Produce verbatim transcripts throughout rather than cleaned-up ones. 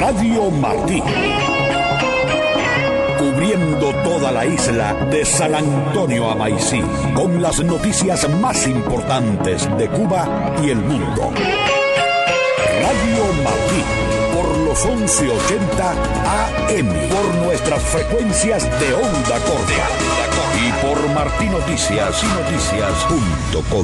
Radio Martí. Cubriendo toda la isla de San Antonio a Maicí, con las noticias más importantes de Cuba y el mundo. Radio Martí, por los once ochenta A M, por nuestras frecuencias de onda corta y por martinoticias y noticias punto com.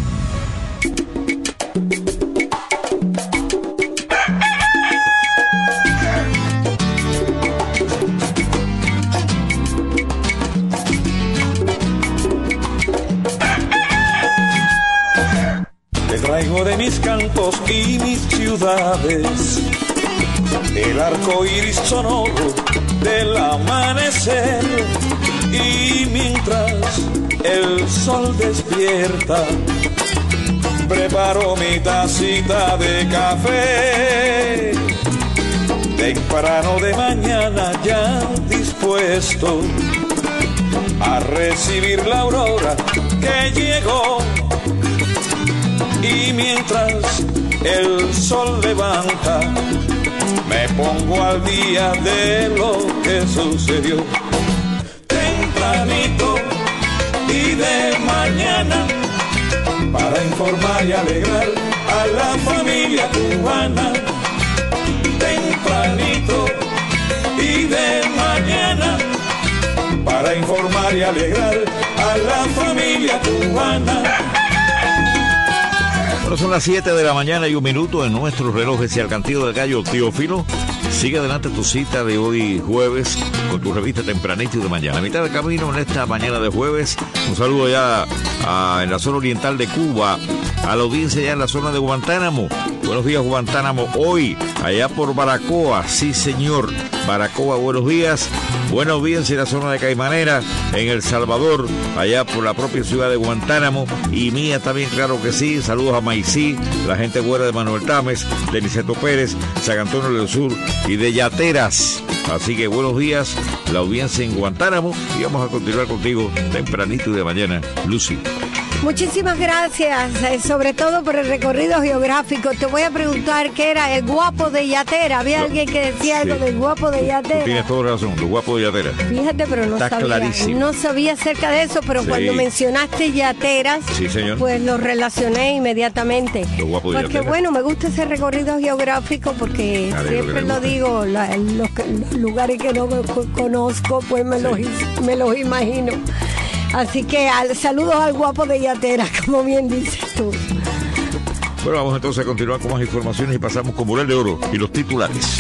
Traigo de mis cantos y mis ciudades el arco iris sonoro del amanecer, y mientras el sol despierta preparo mi tacita de café, temprano de mañana ya dispuesto a recibir la aurora que llegó. Y mientras el sol levanta, me pongo al día de lo que sucedió. Tempranito y de mañana, para informar y alegrar a la familia cubana. Tempranito y de mañana, para informar y alegrar a la familia cubana. Bueno, son las siete de la mañana y un minuto en nuestros relojes y al cantillo del gallo Teófilo. Sigue adelante tu cita de hoy jueves con tu revista Tempranito y de mañana. A mitad de camino en esta mañana de jueves. Un saludo ya a, en la zona oriental de Cuba, a la audiencia ya en la zona de Guantánamo. Buenos días, Guantánamo. Hoy, allá por Baracoa, sí señor, Baracoa, buenos días. Buena audiencia en la zona de Caimanera, en El Salvador, allá por la propia ciudad de Guantánamo. Y mía también, claro que sí. Saludos a Maicí, la gente buena de Manuel Tames, de Niceto Pérez, San Antonio del Sur y de Yateras. Así que buenos días, la audiencia en Guantánamo. Y vamos a continuar contigo tempranito y de mañana, Lucy. Muchísimas gracias, eh, sobre todo por el recorrido geográfico. Te voy a preguntar qué era el guapo de Yatera. Había no, alguien que decía sí. algo del guapo de Yatera. Tú tienes toda razón, el guapo de Yatera. Fíjate, pero no Está sabía. Clarísimo. No sabía acerca de eso, pero sí. cuando mencionaste Yateras, sí, señor. pues lo relacioné inmediatamente. Los guapos de porque Yatera. Bueno, me gusta ese recorrido geográfico porque Dale, siempre lo, lo digo, la, los, los lugares que no conozco, pues me, sí. los, me los imagino. Así que al, saludos al guapo de Yatera, como bien dices tú. Bueno, vamos entonces a continuar con más informaciones y pasamos con Mural de Oro y los titulares.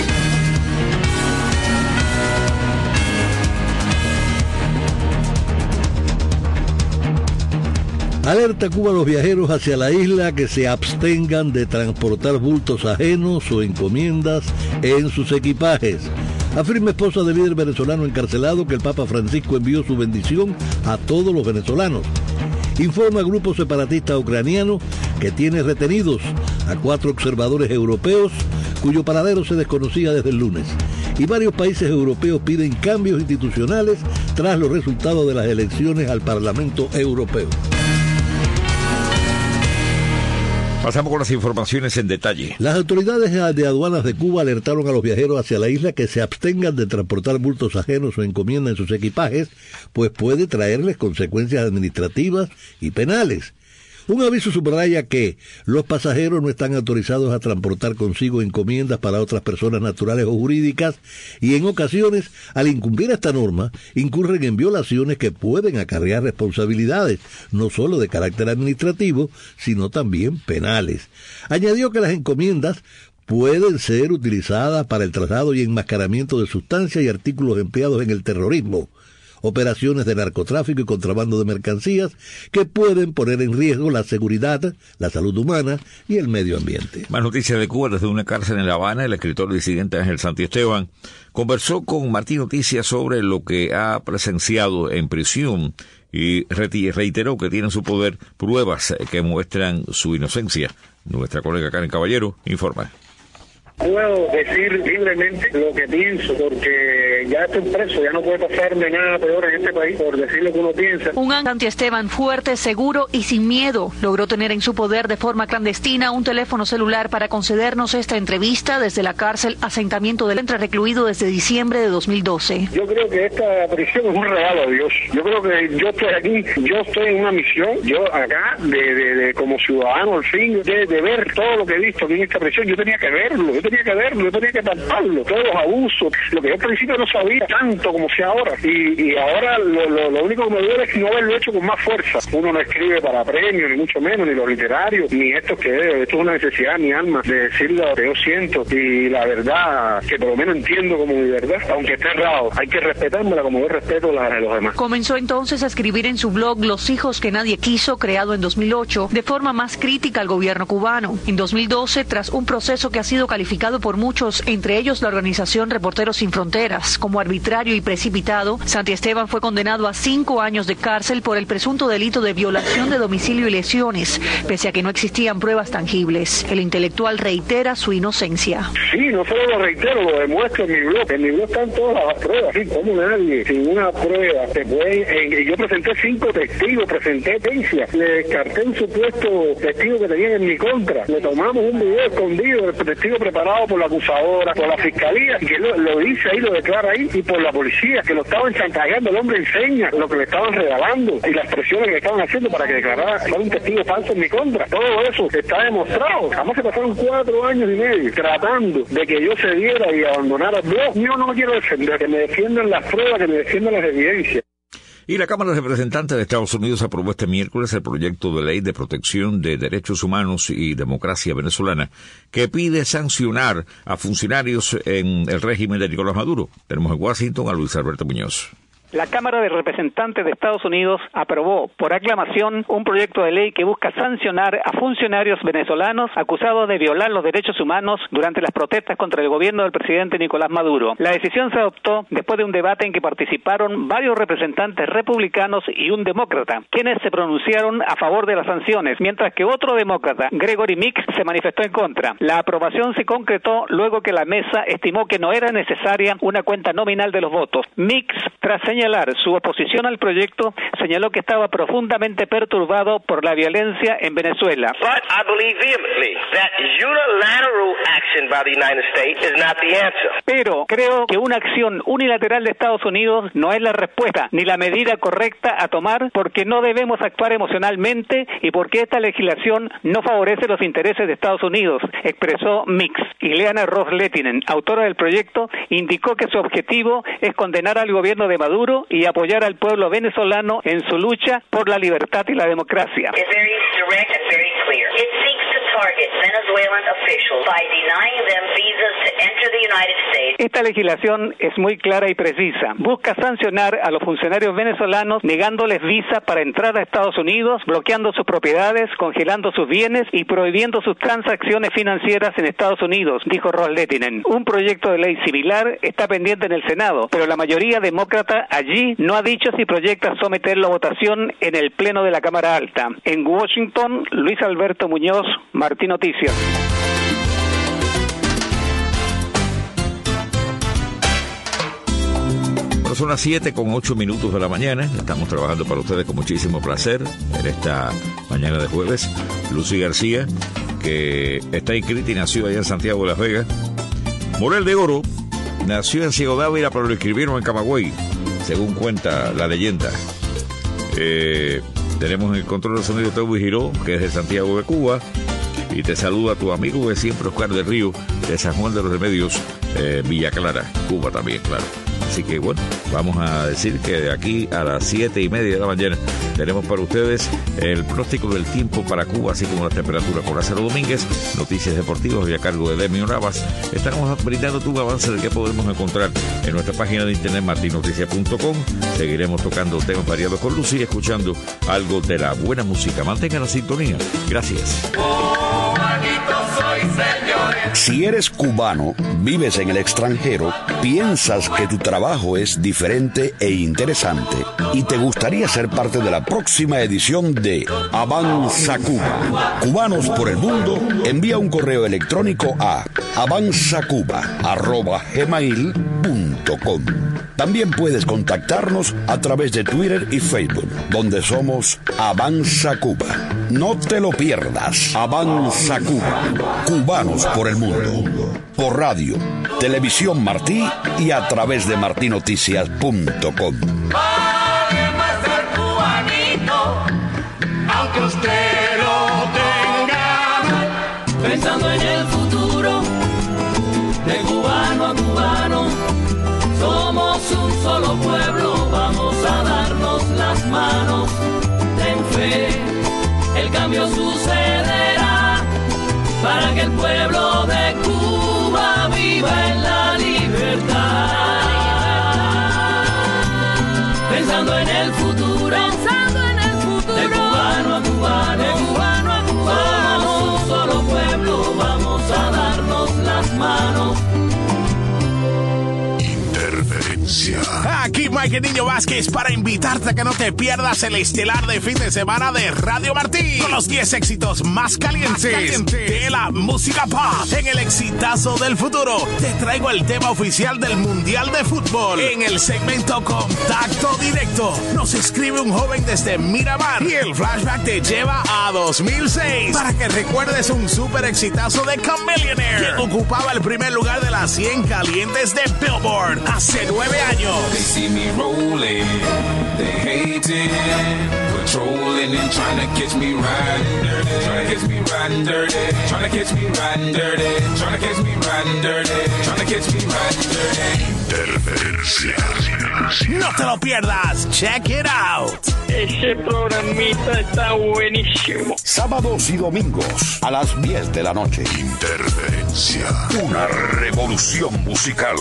Alerta Cuba a los viajeros hacia la isla que se abstengan de transportar bultos ajenos o encomiendas en sus equipajes. Afirma esposa del líder venezolano encarcelado que el Papa Francisco envió su bendición a todos los venezolanos. Informa grupo separatista ucraniano que tiene retenidos a cuatro observadores europeos cuyo paradero se desconocía desde el lunes. Y varios países europeos piden cambios institucionales tras los resultados de las elecciones al Parlamento Europeo. Pasamos con las informaciones en detalle. Las autoridades de aduanas de Cuba alertaron a los viajeros hacia la isla que se abstengan de transportar bultos ajenos o encomiendas en sus equipajes, pues puede traerles consecuencias administrativas y penales. Un aviso subraya que los pasajeros no están autorizados a transportar consigo encomiendas para otras personas naturales o jurídicas y en ocasiones, al incumplir esta norma, incurren en violaciones que pueden acarrear responsabilidades, no solo de carácter administrativo, sino también penales. Añadió que las encomiendas pueden ser utilizadas para el traslado y enmascaramiento de sustancias y artículos empleados en el terrorismo, operaciones de narcotráfico y contrabando de mercancías que pueden poner en riesgo la seguridad, la salud humana y el medio ambiente. Más noticias de Cuba. Desde una cárcel en La Habana, el escritor disidente Ángel Santiesteban conversó con Martín Noticias sobre lo que ha presenciado en prisión y reiteró que tiene en su poder pruebas que muestran su inocencia. Nuestra colega Karen Caballero informa. Puedo decir libremente lo que pienso, porque ya estoy preso, ya no puede pasarme nada peor en este país por decir lo que uno piensa. Un Santiesteban fuerte, seguro y sin miedo logró tener en su poder de forma clandestina un teléfono celular para concedernos esta entrevista desde la cárcel asentamiento del entre recluido desde diciembre de dos mil doce. Yo creo que esta prisión es un regalo a Dios. Yo creo que yo estoy aquí, yo estoy en una misión, yo acá, de, de, de como ciudadano, al fin, de, de ver todo lo que he visto aquí en esta prisión. Yo tenía que verlo, yo tenía que verlo, yo tenía que palparlo, todos los abusos, lo que yo al principio no sabía tanto como sea ahora. Y, y ahora lo, lo, lo único que me duele es no haberlo hecho con más fuerza. Uno no escribe para premios, ni mucho menos, ni los literarios, ni esto que es. Esto es una necesidad, mi alma, de decir lo que yo siento. Y la verdad, que por lo menos entiendo como mi verdad, aunque esté errado, hay que respetármela como yo respeto la de los demás. Comenzó entonces a escribir en su blog Los hijos que nadie quiso, creado en dos mil ocho, de forma más crítica al gobierno cubano. En dos mil doce, tras un proceso que ha sido calificado por muchos, entre ellos la organización Reporteros Sin Fronteras, como arbitrario y precipitado, Santiesteban fue condenado a cinco años de cárcel por el presunto delito de violación de domicilio y lesiones, pese a que no existían pruebas tangibles. El intelectual reitera su inocencia. Sí, no solo lo reitero, lo demuestro en mi blog. En mi blog están todas las pruebas, sí, como nadie, sin una prueba, se puede. Eh, yo presenté cinco testigos, presenté evidencia, le descarté un supuesto testigo que tenían en mi contra. Le tomamos un video escondido del testigo preparado por la acusadora, por la fiscalía, y que lo, lo dice ahí, lo declara ahí, y por la policía, que lo estaban chantajeando. El hombre enseña lo que le estaban regalando y las presiones que le estaban haciendo para que declarara para un testigo falso en mi contra. Todo eso está demostrado. Además se pasaron cuatro años y medio tratando de que yo cediera y abandonara el blog. Yo no me quiero defender, que me defiendan las pruebas, que me defiendan las evidencias. Y la Cámara de Representantes de Estados Unidos aprobó este miércoles el proyecto de ley de protección de derechos humanos y democracia venezolana que pide sancionar a funcionarios en el régimen de Nicolás Maduro. Tenemos en Washington a Luis Alberto Muñoz. La Cámara de Representantes de Estados Unidos aprobó por aclamación un proyecto de ley que busca sancionar a funcionarios venezolanos acusados de violar los derechos humanos durante las protestas contra el gobierno del presidente Nicolás Maduro. La decisión se adoptó después de un debate en que participaron varios representantes republicanos y un demócrata, quienes se pronunciaron a favor de las sanciones, mientras que otro demócrata, Gregory Meeks, se manifestó en contra. La aprobación se concretó luego que la mesa estimó que no era necesaria una cuenta nominal de los votos. Meeks, tras señalar su oposición al proyecto, señaló que estaba profundamente perturbado por la violencia en Venezuela. But I believe vehemently that unilateral action by the United States is not the answer. Pero creo que una acción unilateral de Estados Unidos no es la respuesta ni la medida correcta a tomar, porque no debemos actuar emocionalmente y porque esta legislación no favorece los intereses de Estados Unidos, expresó Meeks. Ileana Ros-Lehtinen, autora del proyecto, indicó que su objetivo es condenar al gobierno de Maduro y apoyar al pueblo venezolano en su lucha por la libertad y la democracia. Esta legislación es muy clara y precisa. Busca sancionar a los funcionarios venezolanos negándoles visa para entrar a Estados Unidos, bloqueando sus propiedades, congelando sus bienes y prohibiendo sus transacciones financieras en Estados Unidos, dijo Ros-Lehtinen. Un proyecto de ley similar está pendiente en el Senado, pero la mayoría demócrata allí no ha dicho si proyecta someterlo a votación en el Pleno de la Cámara Alta. En Washington, Luis Alberto Muñoz, Martín Noticias. Bueno, son las siete con ocho minutos de la mañana. Estamos trabajando para ustedes con muchísimo placer en esta mañana de jueves. Lucy García, que está inscrita y nació allá en Santiago de Las Vegas. Morel de Oro nació en Ciego Dávila, pero lo escribieron en Camagüey, según cuenta la leyenda. Eh, tenemos en el control de sonido Teubi Giró, que es de Santiago de Cuba, y te saluda tu amigo de siempre, Oscar del Río, de San Juan de los Remedios, eh, Villa Clara, Cuba también, claro. Así que bueno, vamos a decir que de aquí a las siete y media de la mañana tenemos para ustedes el pronóstico del tiempo para Cuba, así como las temperaturas. Con Lázaro Domínguez, noticias deportivas y a cargo de Demio Navas. Estaremos brindando un avance de qué podemos encontrar en nuestra página de internet martin noticias punto com. Seguiremos tocando temas variados con Lucy y escuchando algo de la buena música. Mantengan la sintonía. Gracias. Oh, soy, señores. Si eres cubano, vives en el extranjero, piensas que tu trabajo es diferente e interesante y te gustaría ser parte de la próxima edición de Avanza Cuba. Cubanos por el Mundo, envía un correo electrónico a avanzacuba arroba gmail punto com. También puedes contactarnos a través de Twitter y Facebook, donde somos Avanza Cuba. No te lo pierdas. Avanza Cuba. Cubanos por el Mundo. Por radio, Televisión Martí y a través de martí noticias punto com. Aunque usted lo tenga, pensando en el futuro, de cubano a cubano, somos un solo pueblo, vamos a darnos las manos, ten fe, el cambio sucederá, para que el pueblo de Cuba viva en la libertad, pensando en el futuro, pensando en el futuro, de cubano a cubano, de cubano a cubano, somos un solo pueblo, vamos a darnos las manos. Aquí Mike Niño Vázquez para invitarte a que no te pierdas el estelar de fin de semana de Radio Martí con los diez éxitos más calientes, más calientes de la música pop. En el exitazo del futuro te traigo el tema oficial del Mundial de Fútbol. En el segmento Contacto Directo nos escribe un joven desde Miramar y el flashback te lleva a dos mil seis para que recuerdes un super exitazo de Chameleonaire, quien ocupaba el primer lugar de las cien calientes de Billboard hace nueve años. They see me rolling, they hating, patrolling and trying to catch me riding dirty, trying to catch me riding dirty, trying to catch me riding dirty, trying to catch me riding dirty, trying to catch me riding dirty. Interferencia. No te lo pierdas, check it out. Ese programita está buenísimo. Sábados y domingos a las diez de la noche. Interferencia. Una revolución musical.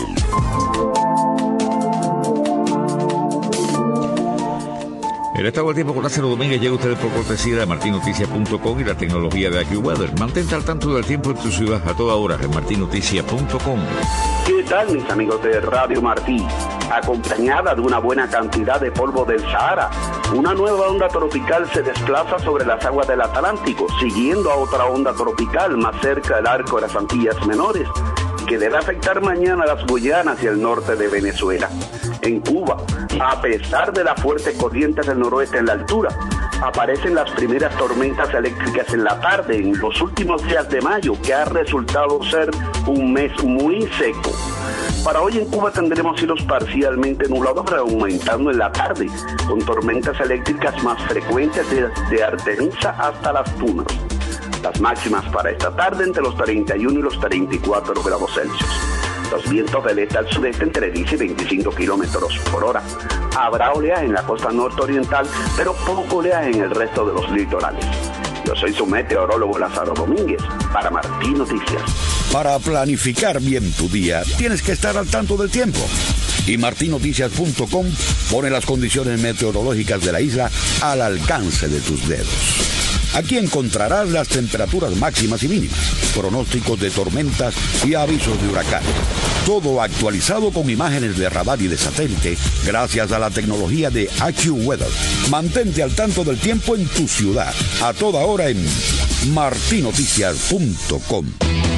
El estado del tiempo con Lázaro Domínguez llega a ustedes por cortesía de martí noticias punto com y la tecnología de AccuWeather. Mantente al tanto del tiempo en tu ciudad a toda hora en martí noticias punto com. ¿Qué tal, mis amigos de Radio Martí? Acompañada de una buena cantidad de polvo del Sahara, una nueva onda tropical se desplaza sobre las aguas del Atlántico, siguiendo a otra onda tropical más cerca del arco de las Antillas Menores, que debe afectar mañana a las Guyanas y el norte de Venezuela. En Cuba, a pesar de las fuertes corrientes del noroeste en la altura, aparecen las primeras tormentas eléctricas en la tarde en los últimos días de mayo, que ha resultado ser un mes muy seco. Para hoy en Cuba tendremos cielos parcialmente nublados, aumentando en la tarde, con tormentas eléctricas más frecuentes desde Artemisa hasta Las Tunas. Las máximas para esta tarde entre los treinta y uno y los treinta y cuatro grados Celsius. Los vientos del este al sudeste entre diez y veinticinco kilómetros por hora. Habrá oleaje en la costa norte-oriental, pero poco oleaje en el resto de los litorales. Yo soy su meteorólogo Lázaro Domínguez, para Martí Noticias. Para planificar bien tu día, tienes que estar al tanto del tiempo. Y martí noticias punto com pone las condiciones meteorológicas de la isla al alcance de tus dedos. Aquí encontrarás las temperaturas máximas y mínimas, pronósticos de tormentas y avisos de huracanes. Todo actualizado con imágenes de radar y de satélite gracias a la tecnología de AccuWeather. Mantente al tanto del tiempo en tu ciudad, a toda hora en martí noticias punto com.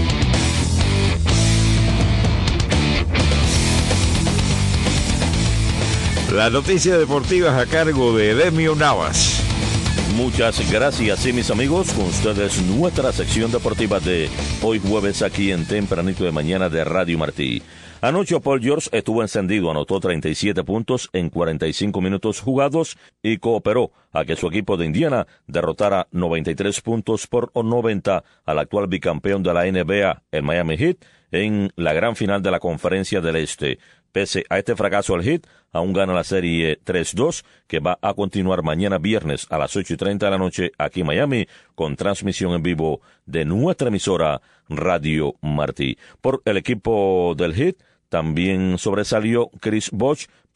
Las noticias deportivas a cargo de Demio Navas. Muchas gracias, sí, mis amigos, con ustedes nuestra sección deportiva de hoy jueves aquí en Tempranito de Mañana de Radio Martí. Anoche Paul George estuvo encendido, anotó treinta y siete puntos en cuarenta y cinco minutos jugados y cooperó a que su equipo de Indiana derrotara noventa y tres puntos por noventa al actual bicampeón de la N B A, el Miami Heat, en la gran final de la Conferencia del Este. Pese a este fracaso, el Heat aún gana la serie tres dos, que va a continuar mañana viernes a las ocho y treinta de la noche aquí en Miami, con transmisión en vivo de nuestra emisora Radio Martí. Por el equipo del Heat también sobresalió Chris Bosh, pero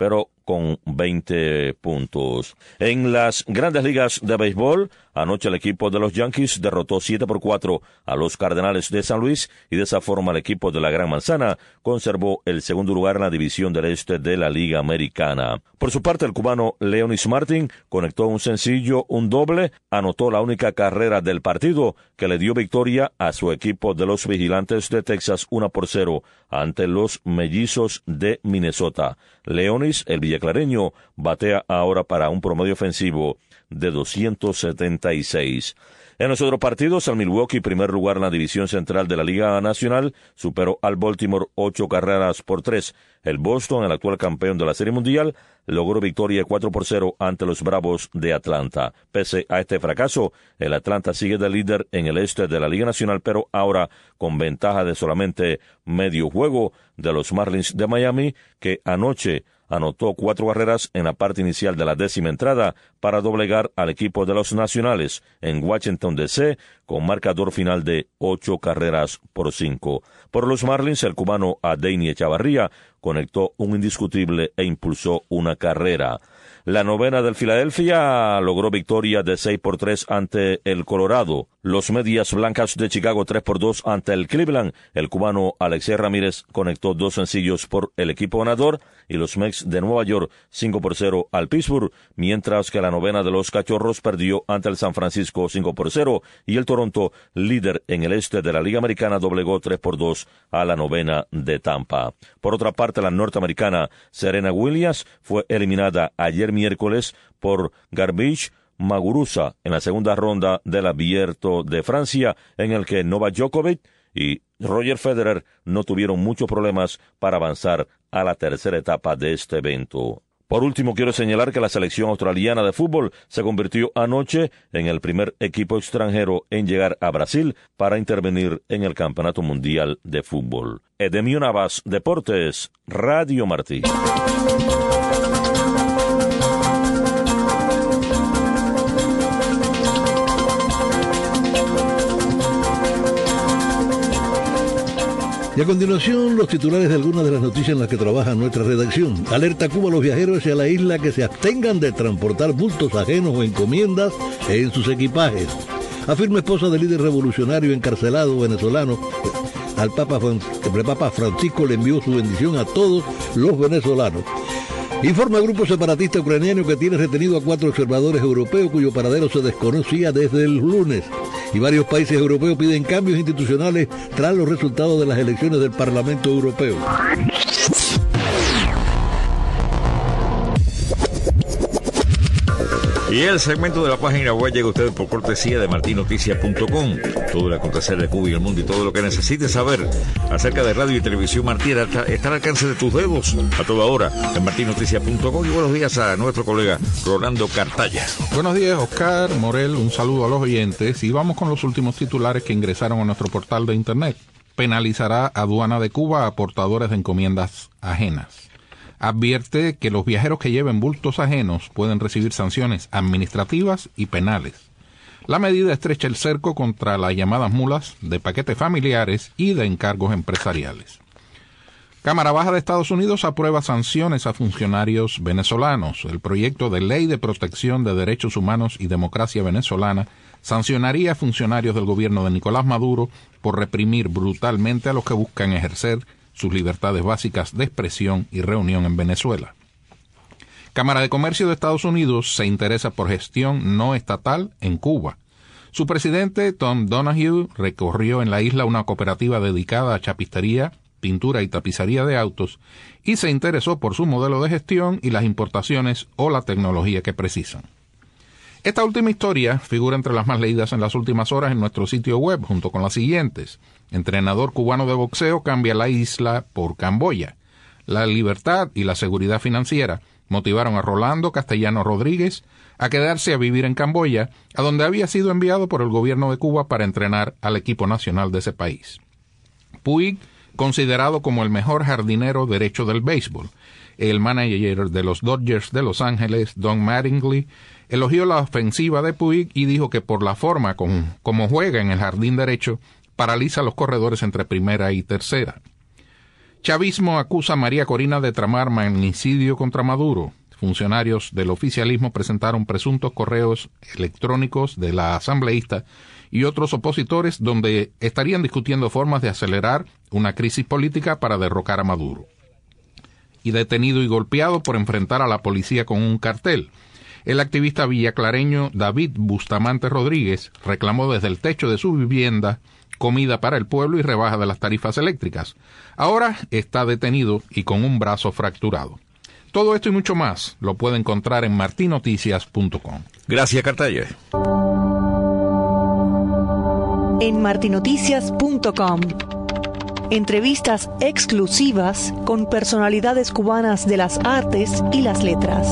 con veinte puntos. En las grandes ligas de béisbol, anoche el equipo de los Yankees derrotó siete por cuatro a los Cardenales de San Luis y de esa forma el equipo de la Gran Manzana conservó el segundo lugar en la división del este de la Liga Americana. Por su parte, el cubano Leonys Martin conectó un sencillo, un doble, anotó la única carrera del partido que le dio victoria a su equipo de los Vigilantes de Texas uno por cero ante los Mellizos de Minnesota. Leonys, el villaclareño, batea ahora para un promedio ofensivo de doscientos setenta y seis. En los otros partidos, el Milwaukee, primer lugar en la división central de la Liga Nacional, superó al Baltimore ocho carreras por tres. El Boston, el actual campeón de la Serie Mundial, logró victoria cuatro por cero ante los Bravos de Atlanta. Pese a este fracaso, el Atlanta sigue de líder en el este de la Liga Nacional, pero ahora con ventaja de solamente medio juego de los Marlins de Miami, que anoche anotó cuatro carreras en la parte inicial de la décima entrada para doblegar al equipo de los Nacionales en Washington D C con marcador final de ocho carreras por cinco. Por los Marlins, el cubano Adeiny Echavarría conectó un indiscutible e impulsó una carrera. La novena del Filadelfia logró victoria de seis por tres ante el Colorado. Los Medias Blancas de Chicago tres por dos ante el Cleveland. El cubano Alexei Ramírez conectó dos sencillos por el equipo ganador y los Mets de Nueva York cinco por cero al Pittsburgh, mientras que la novena de los Cachorros perdió ante el San Francisco cinco por cero y el Toronto, líder en el este de la Liga Americana, doblegó tres por dos a la novena de Tampa. Por otra parte, la norteamericana Serena Williams fue eliminada ayer miércoles por Garbage Muguruza en la segunda ronda del Abierto de Francia, en el que Novak Djokovic y Roger Federer no tuvieron muchos problemas para avanzar a la tercera etapa de este evento. Por último, quiero señalar que la selección australiana de fútbol se convirtió anoche en el primer equipo extranjero en llegar a Brasil para intervenir en el Campeonato Mundial de Fútbol. Edemio Navas, Deportes, Radio Martí. Y a continuación, los titulares de algunas de las noticias en las que trabaja nuestra redacción. Alerta Cuba a los viajeros hacia la isla que se abstengan de transportar bultos ajenos o encomiendas en sus equipajes. Afirma esposa del líder revolucionario encarcelado venezolano. Al Papa, el Papa Francisco le envió su bendición a todos los venezolanos. Informa el grupo separatista ucraniano que tiene retenido a cuatro observadores europeos cuyo paradero se desconocía desde el lunes. Y varios países europeos piden cambios institucionales tras los resultados de las elecciones del Parlamento Europeo. Y el segmento de la página web llega a ustedes por cortesía de martin noticias punto com. Todo el acontecer de Cuba y el mundo y todo lo que necesites saber acerca de radio y televisión Martí está, está al alcance de tus dedos a toda hora en martin noticias punto com. Y buenos días a nuestro colega Rolando Cartaya. Buenos días, Oscar, Morel, un saludo a los oyentes y vamos con los últimos titulares que ingresaron a nuestro portal de internet. Penalizará aduana de Cuba a portadores de encomiendas ajenas. Advierte que los viajeros que lleven bultos ajenos pueden recibir sanciones administrativas y penales. La medida estrecha el cerco contra las llamadas mulas de paquetes familiares y de encargos empresariales. Cámara Baja de Estados Unidos aprueba sanciones a funcionarios venezolanos. El proyecto de Ley de Protección de Derechos Humanos y Democracia Venezolana sancionaría a funcionarios del gobierno de Nicolás Maduro por reprimir brutalmente a los que buscan ejercer sus libertades básicas de expresión y reunión en Venezuela. Cámara de Comercio de Estados Unidos se interesa por gestión no estatal en Cuba. Su presidente, Tom Donahue, recorrió en la isla una cooperativa dedicada a chapistería, pintura y tapicería de autos y se interesó por su modelo de gestión y las importaciones o la tecnología que precisan. Esta última historia figura entre las más leídas en las últimas horas en nuestro sitio web, junto con las siguientes. Entrenador cubano de boxeo cambia la isla por Camboya. La libertad y la seguridad financiera motivaron a Rolando Castellano Rodríguez a quedarse a vivir en Camboya, a donde había sido enviado por el gobierno de Cuba para entrenar al equipo nacional de ese país. Puig, considerado como el mejor jardinero derecho del béisbol. El manager de los Dodgers de Los Ángeles, Don Mattingly, elogió la ofensiva de Puig y dijo que por la forma con, como juega en el jardín derecho, paraliza a los corredores entre primera y tercera. Chavismo acusa a María Corina de tramar magnicidio contra Maduro. funcionarios del oficialismo presentaron presuntos correos electrónicos de la asambleísta y otros opositores donde estarían discutiendo formas de acelerar una crisis política para derrocar a Maduro. Y detenido y golpeado por enfrentar a la policía con un cartel. El activista villaclareño David Bustamante Rodríguez reclamó desde el techo de su vivienda comida para el pueblo y rebaja de las tarifas eléctricas. Ahora está detenido y con un brazo fracturado. Todo esto y mucho más lo puede encontrar en martin noticias punto com. Gracias, Cartaya. En martin noticias punto com. Entrevistas exclusivas con personalidades cubanas de las artes y las letras.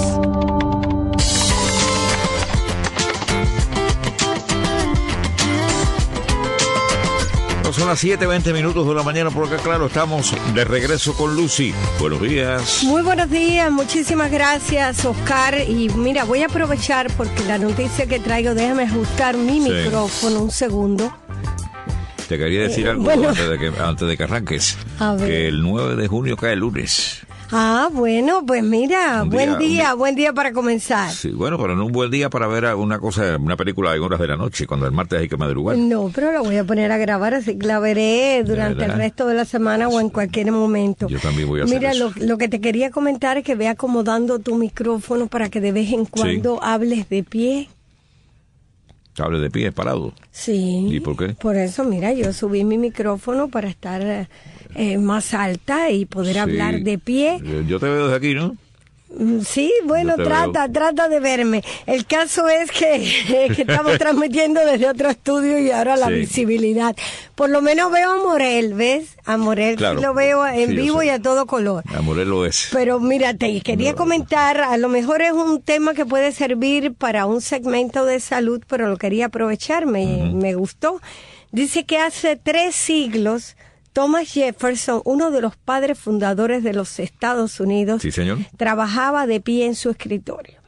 Son las siete veinte minutos de la mañana por acá, claro, estamos de regreso con Lucy. Buenos días. Muy buenos días, muchísimas gracias, Oscar. Y mira, voy a aprovechar porque la noticia que traigo, déjame ajustar mi sí. micrófono un segundo. Te quería decir eh, algo bueno. antes, de que, antes de que arranques, que el nueve de junio cae el lunes. Ah, bueno, pues mira, un buen día, día, un... buen día para comenzar. Sí, bueno, pero no un buen día para ver una cosa, una película en horas de la noche, cuando el martes hay que madrugar. No, pero la voy a poner a grabar, así que la veré durante el resto de la semana o en cualquier momento. Yo también voy a hacer Mira, eso. Lo, lo que te quería comentar es que ve acomodando tu micrófono para que de vez en cuando sí. hables de pie. ¿Hables de pie, parado? Sí. ¿Y por qué? Por eso, mira, yo subí mi micrófono para estar... Eh, más alta y poder sí. hablar de pie. Yo te veo desde aquí, ¿no? Sí, bueno, trata, veo. trata de verme. El caso es que, eh, que estamos transmitiendo desde otro estudio y ahora la sí. visibilidad. Por lo menos veo a Morel, ¿ves? A Morel claro. sí lo veo en sí, vivo y a todo color. A Morel lo es. Pero mira, te quería no. comentar, a lo mejor es un tema que puede servir para un segmento de salud, pero lo quería aprovechar, me, uh-huh. me gustó. Dice que hace tres siglos Thomas Jefferson, uno de los padres fundadores de los Estados Unidos, sí, señor. trabajaba de pie en su escritorio.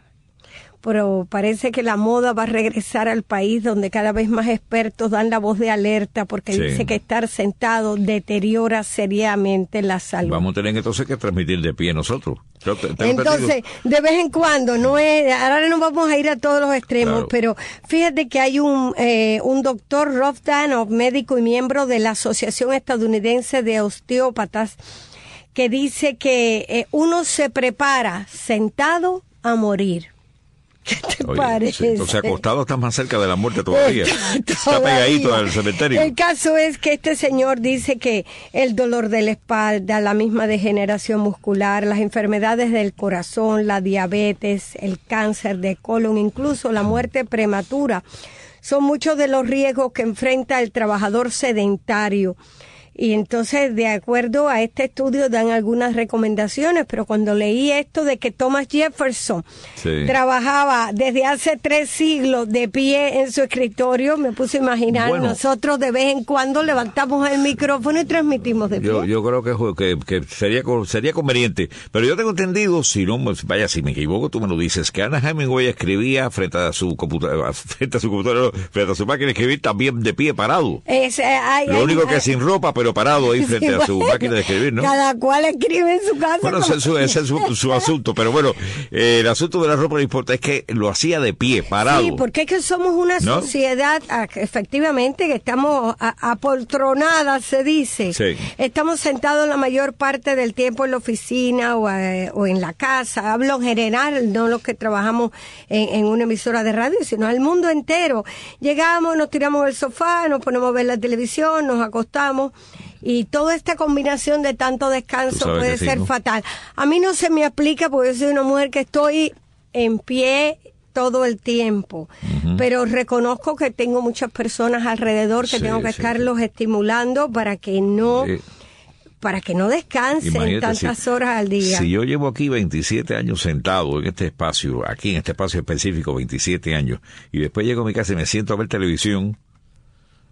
Pero parece que la moda va a regresar al país donde cada vez más expertos dan la voz de alerta porque sí. dice que estar sentado deteriora seriamente la salud. Vamos a tener entonces que transmitir de pie nosotros. Entonces, de vez en cuando, no es, ahora no vamos a ir a todos los extremos, claro. pero fíjate que hay un eh, un doctor, Rob Danoff, médico y miembro de la Asociación Estadounidense de Osteópatas, que dice que eh, uno se prepara sentado a morir. ¿Qué te Oye, parece? Sí, entonces acostado estás más cerca de la muerte todavía. Está, Está pegadito al cementerio. El caso es que este señor dice que el dolor de la espalda, la misma degeneración muscular, las enfermedades del corazón, la diabetes, el cáncer de colon, incluso la muerte prematura, son muchos de los riesgos que enfrenta el trabajador sedentario. Y entonces, de acuerdo a este estudio, dan algunas recomendaciones, pero cuando leí esto de que Thomas Jefferson sí. trabajaba desde hace tres siglos de pie en su escritorio, me puse a imaginar, bueno, nosotros de vez en cuando levantamos el micrófono y transmitimos de pie. Yo, yo creo que, que, que sería sería conveniente, pero yo tengo entendido, si no, vaya, si me equivoco, tú me lo dices, que Anna Hemingway escribía frente a su computadora, frente a su computadora, frente a su máquina de escribir también de pie parado. Es, eh, hay, lo hay, único hay, que sin ropa, pero parado ahí frente sí, a su bueno, máquina de escribir, ¿no? Cada cual escribe en su casa. Bueno, ese es su, ese es su, su asunto, pero bueno, eh, el asunto de la ropa no importa, es que lo hacía de pie, parado. Sí, porque es que somos una ¿no? sociedad, efectivamente, que estamos apoltronadas, se dice. Sí. Estamos sentados la mayor parte del tiempo en la oficina o, a, o en la casa. Hablo en general, no los que trabajamos en, en una emisora de radio, sino al mundo entero. Llegamos, nos tiramos del sofá, nos ponemos a ver la televisión, nos acostamos. Y toda esta combinación de tanto descanso puede ser sí, ¿no? fatal. A mí no se me aplica porque yo soy una mujer que estoy en pie todo el tiempo. Uh-huh. Pero reconozco que tengo muchas personas alrededor que sí, tengo que sí, estarlos sí. estimulando para que no... Sí. para que no descansen Imagínate, tantas si, horas al día. Si yo llevo aquí veintisiete años sentado en este espacio, aquí en este espacio específico, veintisiete años, y después llego a mi casa y me siento a ver televisión,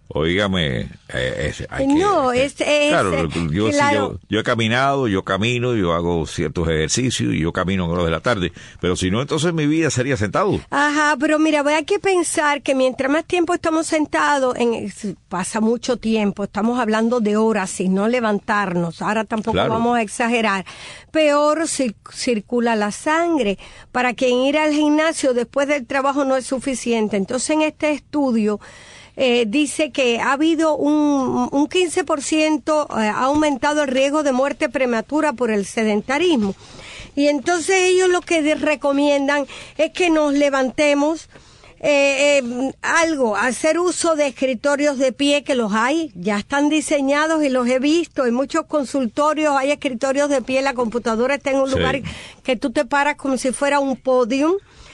Óigame, eh, es, hay no, que, es, es claro, yo, claro. yo, yo he caminado, yo camino, yo hago ciertos ejercicios y yo camino en horas de la tarde, pero si no, entonces mi vida sería sentado. Ajá, pero mira, hay que pensar que mientras más tiempo estamos sentados, en, pasa mucho tiempo, estamos hablando de horas sin no levantarnos, ahora tampoco claro. vamos a exagerar, peor cir- circula la sangre. Para quien ir al gimnasio después del trabajo no es suficiente. Entonces en este estudio Eh, dice que ha habido un, un quince por ciento, eh, ha aumentado el riesgo de muerte prematura por el sedentarismo. Y entonces ellos lo que recomiendan es que nos levantemos, eh, eh, algo, hacer uso de escritorios de pie, que los hay, ya están diseñados y los he visto, en muchos consultorios hay escritorios de pie, la computadora está en un sí. lugar que tú te paras como si fuera un podium.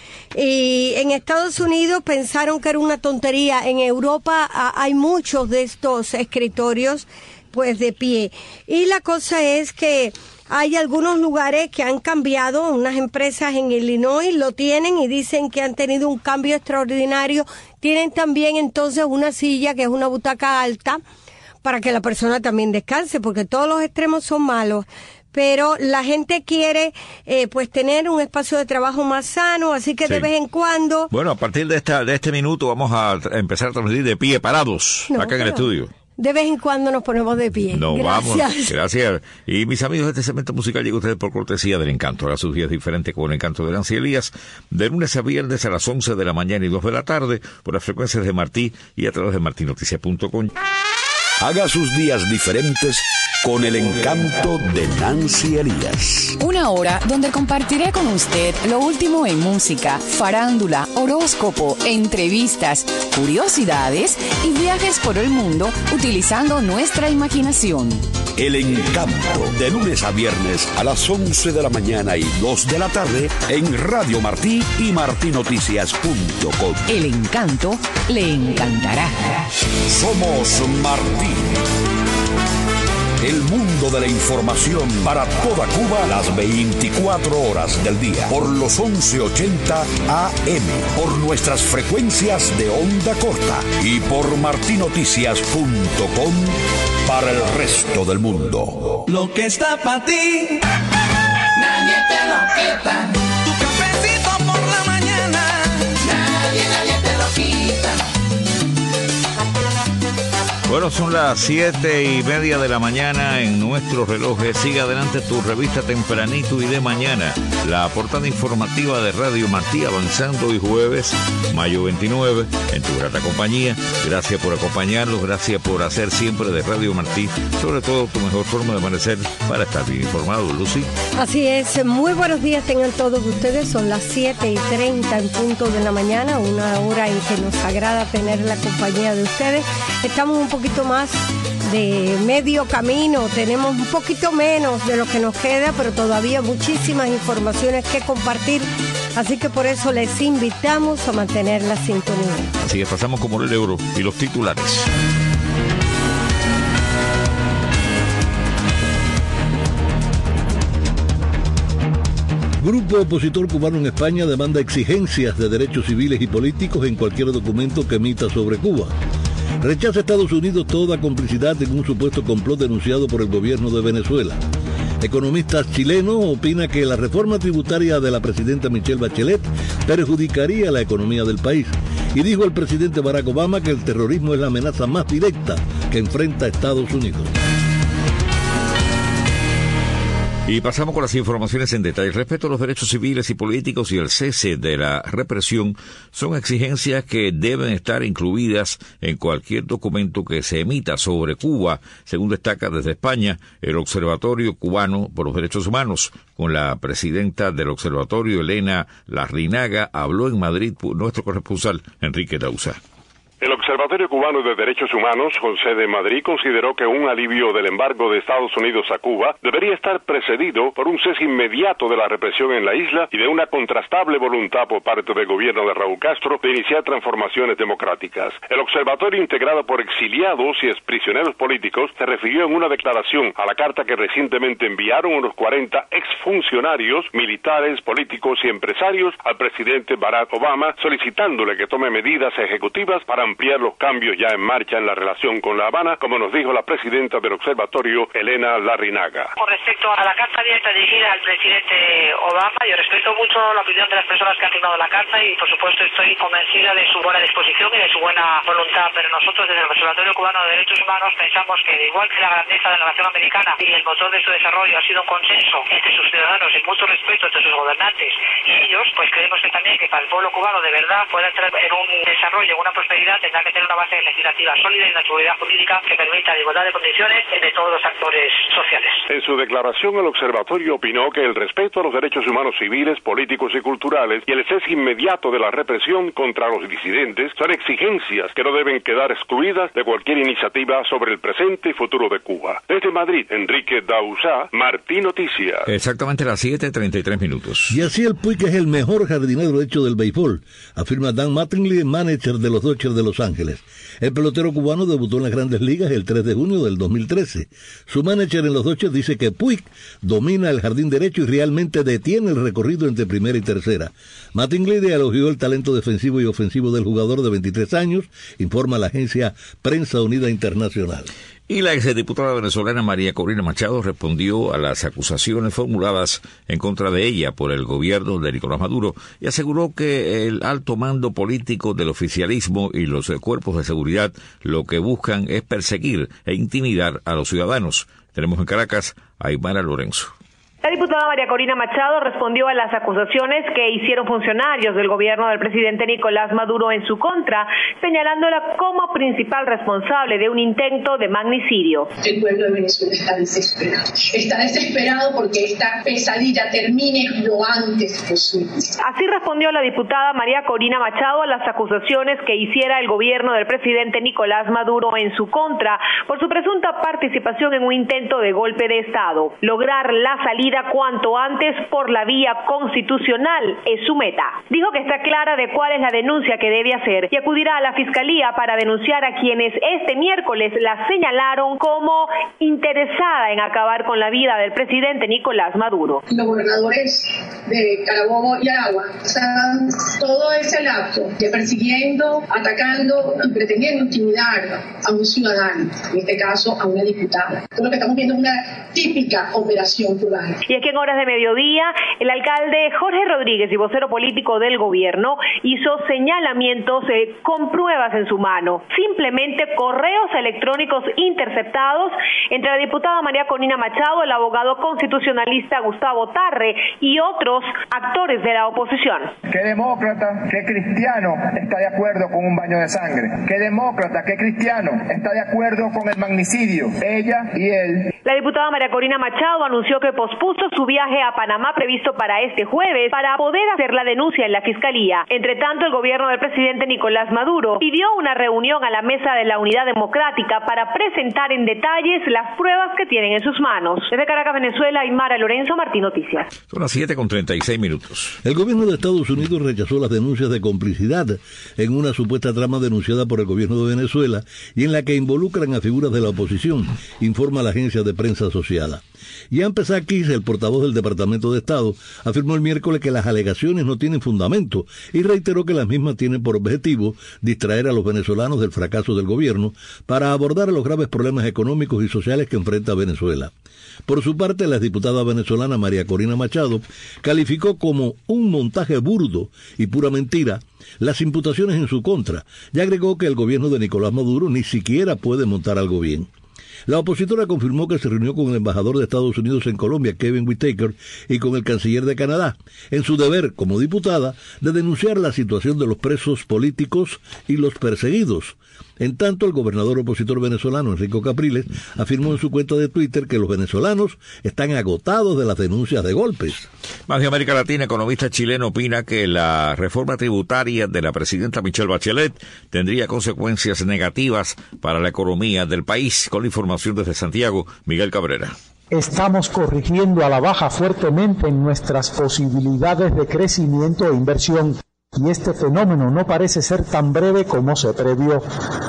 Y en Estados Unidos pensaron que era una tontería. En Europa a, hay muchos de estos escritorios pues de pie. Y la cosa es que hay algunos lugares que han cambiado, unas empresas en Illinois lo tienen y dicen que han tenido un cambio extraordinario. Tienen también entonces una silla que es una butaca alta para que la persona también descanse, porque todos los extremos son malos. Pero la gente quiere eh, pues tener un espacio de trabajo más sano, así que sí. de vez en cuando... Bueno, a partir de esta de este minuto vamos a empezar a transmitir de pie, parados, no, acá en el estudio. De vez en cuando nos ponemos de pie. No, gracias. Vamos, gracias. Y mis amigos, este segmento musical llega a ustedes por cortesía del Encanto. Ahora sus días diferentes con el Encanto de Nancy Elías, de lunes a viernes a las once de la mañana y dos de la tarde, por las frecuencias de Martí y a través de marti noticias punto com. Haga sus días diferentes con el Encanto de Nancy Elías. Una hora donde compartiré con usted lo último en música, farándula, horóscopo, entrevistas, curiosidades y viajes por el mundo utilizando nuestra imaginación. El Encanto, de lunes a viernes a las once de la mañana y dos de la tarde en Radio Martí y marti noticias punto com. El Encanto le encantará. Somos Martí. El mundo de la información para toda Cuba las veinticuatro horas del día. Por los once ochenta A M. Por nuestras frecuencias de onda corta. Y por marti noticias punto com para el resto del mundo. Lo que está para ti, nadie te lo quita. Tu cafecito por la mañana, nadie, nadie te lo quita. Bueno, son las siete y media de la mañana en nuestros relojes. Sigue adelante tu revista tempranito y de mañana. La portada informativa de Radio Martí, avanzando hoy jueves, mayo veintinueve, en tu grata compañía. Gracias por acompañarnos, gracias por hacer siempre de Radio Martí, sobre todo tu mejor forma de amanecer para estar bien informado, Lucy. Así es, muy buenos días tengan todos ustedes. Son las siete y treinta en punto de la mañana, una hora en que nos agrada tener la compañía de ustedes. Estamos un poquito más de medio camino, tenemos un poquito menos de lo que nos queda, pero todavía muchísimas informaciones que compartir, así que por eso les invitamos a mantener la sintonía. Así que pasamos como el euro y los titulares. Grupo opositor cubano en España demanda exigencias de derechos civiles y políticos en cualquier documento que emita sobre Cuba. Rechaza Estados Unidos toda complicidad en un supuesto complot denunciado por el gobierno de Venezuela. Economistas chilenos opinan que la reforma tributaria de la presidenta Michelle Bachelet perjudicaría la economía del país. Y dijo el presidente Barack Obama que el terrorismo es la amenaza más directa que enfrenta Estados Unidos. Y pasamos con las informaciones en detalle. Respecto a los derechos civiles y políticos y el cese de la represión, son exigencias que deben estar incluidas en cualquier documento que se emita sobre Cuba, según destaca desde España el Observatorio Cubano por los Derechos Humanos. Con la presidenta del observatorio, Elena Larrinaga, habló en Madrid nuestro corresponsal, Enrique Dauza. El Observatorio Cubano de Derechos Humanos, con sede en Madrid, consideró que un alivio del embargo de Estados Unidos a Cuba debería estar precedido por un cese inmediato de la represión en la isla y de una contrastable voluntad por parte del gobierno de Raúl Castro de iniciar transformaciones democráticas. El observatorio, integrado por exiliados y exprisioneros políticos, se refirió en una declaración a la carta que recientemente enviaron unos cuarenta exfuncionarios, militares, políticos y empresarios al presidente Barack Obama, solicitándole que tome medidas ejecutivas para ampliar detallar los cambios ya en marcha en la relación con La Habana, como nos dijo la presidenta del observatorio, Elena Larrinaga. Con respecto a la carta abierta dirigida al presidente Obama, yo respeto mucho la opinión de las personas que han firmado la carta y por supuesto estoy convencida de su buena disposición y de su buena voluntad, pero nosotros desde el Observatorio Cubano de Derechos Humanos pensamos que igual que la grandeza de la nación americana y el motor de su desarrollo ha sido un consenso entre sus ciudadanos y mutuo respeto entre sus gobernantes y ellos, pues creemos que también que para el pueblo cubano de verdad pueda entrar en un desarrollo, en una prosperidad, tendrá que tener una base legislativa sólida y una seguridad jurídica que permita la igualdad de condiciones entre todos los actores sociales. En su declaración, el observatorio opinó que el respeto a los derechos humanos civiles, políticos y culturales y el cese inmediato de la represión contra los disidentes son exigencias que no deben quedar excluidas de cualquier iniciativa sobre el presente y futuro de Cuba. Desde Madrid, Enrique Dausá, Martí Noticias. Exactamente las siete treinta y tres minutos. Y así el Puig es el mejor jardinero hecho del béisbol, afirma Dan Mattingly, manager de los Dodgers de Los Ángeles. El pelotero cubano debutó en las Grandes Ligas el tres de junio del dos mil trece. Su manager en los Dodgers dice que Puig domina el jardín derecho y realmente detiene el recorrido entre primera y tercera. Mattingly elogió el talento defensivo y ofensivo del jugador de veintitrés años, informa la agencia Prensa Unida Internacional. Y la exdiputada venezolana María Corina Machado respondió a las acusaciones formuladas en contra de ella por el gobierno de Nicolás Maduro y aseguró que el alto mando político del oficialismo y los cuerpos de seguridad lo que buscan es perseguir e intimidar a los ciudadanos. Tenemos en Caracas a Aymara Lorenzo. La diputada María Corina Machado respondió a las acusaciones que hicieron funcionarios del gobierno del presidente Nicolás Maduro en su contra, señalándola como principal responsable de un intento de magnicidio. El pueblo de Venezuela está desesperado. Está desesperado porque esta pesadilla termine lo antes posible. Así respondió la diputada María Corina Machado a las acusaciones que hiciera el gobierno del presidente Nicolás Maduro en su contra por su presunta participación en un intento de golpe de Estado. Lograr la salida cuanto antes por la vía constitucional es su meta. Dijo que está clara de cuál es la denuncia que debe hacer y acudirá a la Fiscalía para denunciar a quienes este miércoles la señalaron como interesada en acabar con la vida del presidente Nicolás Maduro. Los gobernadores de Carabobo y Aragua están todo ese lapso de persiguiendo, atacando y pretendiendo intimidar a un ciudadano, en este caso a una diputada. Todo lo que estamos viendo es una típica operación cubana. Y es que en horas de mediodía, el alcalde Jorge Rodríguez y vocero político del gobierno hizo señalamientos eh, con pruebas en su mano. Simplemente correos electrónicos interceptados entre la diputada María Corina Machado, el abogado constitucionalista Gustavo Tarre y otros actores de la oposición. ¿Qué demócrata, qué cristiano está de acuerdo con un baño de sangre? ¿Qué demócrata, qué cristiano está de acuerdo con el magnicidio? Ella y él. La diputada María Corina Machado anunció que pospuso su viaje a Panamá previsto para este jueves para poder hacer la denuncia en la Fiscalía. Entre tanto, el gobierno del presidente Nicolás Maduro pidió una reunión a la Mesa de la Unidad Democrática para presentar en detalles las pruebas que tienen en sus manos. Desde Caracas, Venezuela, Aymara Lorenzo, Martín Noticias. Son las siete con treinta y seis minutos. El gobierno de Estados Unidos rechazó las denuncias de complicidad en una supuesta trama denunciada por el gobierno de Venezuela y en la que involucran a figuras de la oposición, informa la agencia de prensa asociada. Jan Psakis, el portavoz del Departamento de Estado, afirmó el miércoles que las alegaciones no tienen fundamento y reiteró que las mismas tienen por objetivo distraer a los venezolanos del fracaso del gobierno para abordar los graves problemas económicos y sociales que enfrenta Venezuela. Por su parte, la diputada venezolana María Corina Machado calificó como un montaje burdo y pura mentira las imputaciones en su contra y agregó que el gobierno de Nicolás Maduro ni siquiera puede montar algo bien. La opositora confirmó que se reunió con el embajador de Estados Unidos en Colombia, Kevin Whitaker, y con el canciller de Canadá, en su deber como diputada de denunciar la situación de los presos políticos y los perseguidos. En tanto, el gobernador opositor venezolano, Enrico Capriles, afirmó en su cuenta de Twitter que los venezolanos están agotados de las denuncias de golpes. Más de América Latina, economista chileno opina que la reforma tributaria de la presidenta Michelle Bachelet tendría consecuencias negativas para la economía del país. Con la información desde Santiago, Miguel Cabrera. Estamos corrigiendo a la baja fuertemente en nuestras posibilidades de crecimiento e inversión. Y este fenómeno no parece ser tan breve como se previó.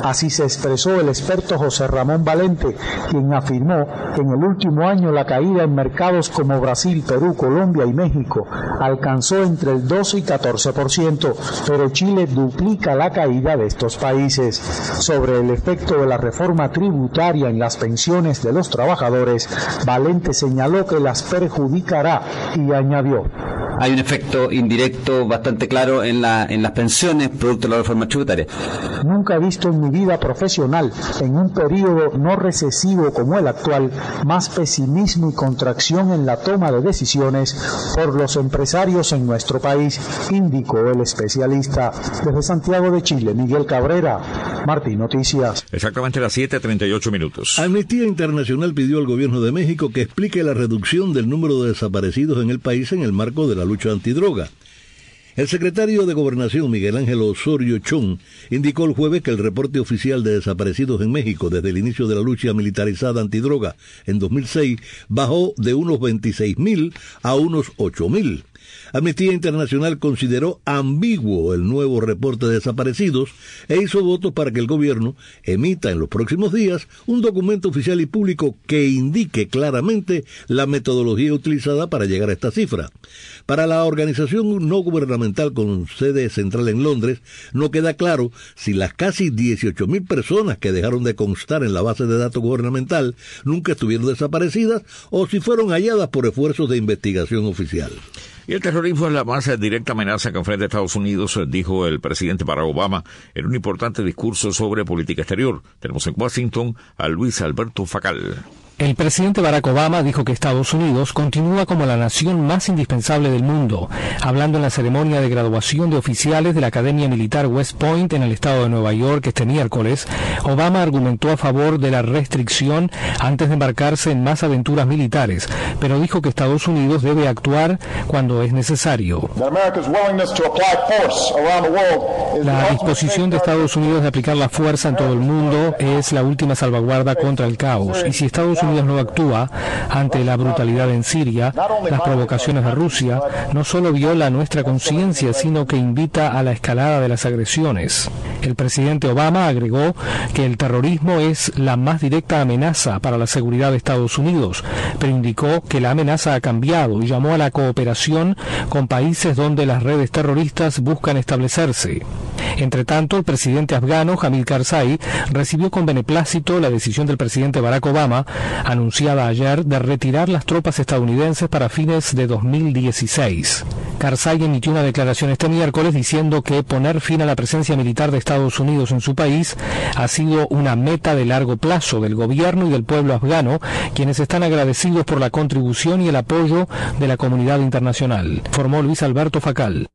Así se expresó el experto José Ramón Valente, quien afirmó que en el último año la caída en mercados como Brasil, Perú, Colombia y México alcanzó entre el doce y catorce por ciento, pero Chile duplica la caída de estos países. Sobre el efecto de la reforma tributaria en las pensiones de los trabajadores, Valente señaló que las perjudicará y añadió: hay un efecto indirecto bastante claro en, la, en las pensiones producto de la reforma tributaria. Nunca he visto en mi vida profesional, en un periodo no recesivo como el actual, más pesimismo y contracción en la toma de decisiones por los empresarios en nuestro país, indicó el especialista. Desde Santiago de Chile, Miguel Cabrera, Martín Noticias. Exactamente las siete treinta y ocho minutos. Amnistía Internacional pidió al gobierno de México que explique la reducción del número de desaparecidos en el país en el marco de la lucha antidroga. El secretario de Gobernación, Miguel Ángel Osorio Chong, indicó el jueves que el reporte oficial de desaparecidos en México desde el inicio de la lucha militarizada antidroga en dos mil seis bajó de unos veintiséis mil a unos ocho mil. Amnistía Internacional consideró ambiguo el nuevo reporte de desaparecidos e hizo votos para que el gobierno emita en los próximos días un documento oficial y público que indique claramente la metodología utilizada para llegar a esta cifra. Para la organización no gubernamental con sede central en Londres, no queda claro si las casi dieciocho mil personas que dejaron de constar en la base de datos gubernamental nunca estuvieron desaparecidas o si fueron halladas por esfuerzos de investigación oficial. Y el terrorismo es la más directa amenaza que enfrenta Estados Unidos, dijo el presidente Barack Obama en un importante discurso sobre política exterior. Tenemos en Washington a Luis Alberto Facal. El presidente Barack Obama dijo que Estados Unidos continúa como la nación más indispensable del mundo. Hablando en la ceremonia de graduación de oficiales de la Academia Militar West Point en el estado de Nueva York este miércoles, Obama argumentó a favor de la restricción antes de embarcarse en más aventuras militares, pero dijo que Estados Unidos debe actuar cuando es necesario. La disposición de Estados Unidos de aplicar la fuerza en todo el mundo es la última salvaguarda contra el caos, y si Estados Unidos Unidos no actúa ante la brutalidad en Siria, las provocaciones de Rusia, no solo viola nuestra conciencia, sino que invita a la escalada de las agresiones. El presidente Obama agregó que el terrorismo es la más directa amenaza para la seguridad de Estados Unidos, pero indicó que la amenaza ha cambiado y llamó a la cooperación con países donde las redes terroristas buscan establecerse. Entre tanto, el presidente afgano, Hamid Karzai, recibió con beneplácito la decisión del presidente Barack Obama, anunciada ayer, de retirar las tropas estadounidenses para fines de dos mil dieciséis. Karzai emitió una declaración este miércoles diciendo que poner fin a la presencia militar de Estados Unidos en su país ha sido una meta de largo plazo del gobierno y del pueblo afgano, quienes están agradecidos por la contribución y el apoyo de la comunidad internacional, informó Luis Alberto Facal.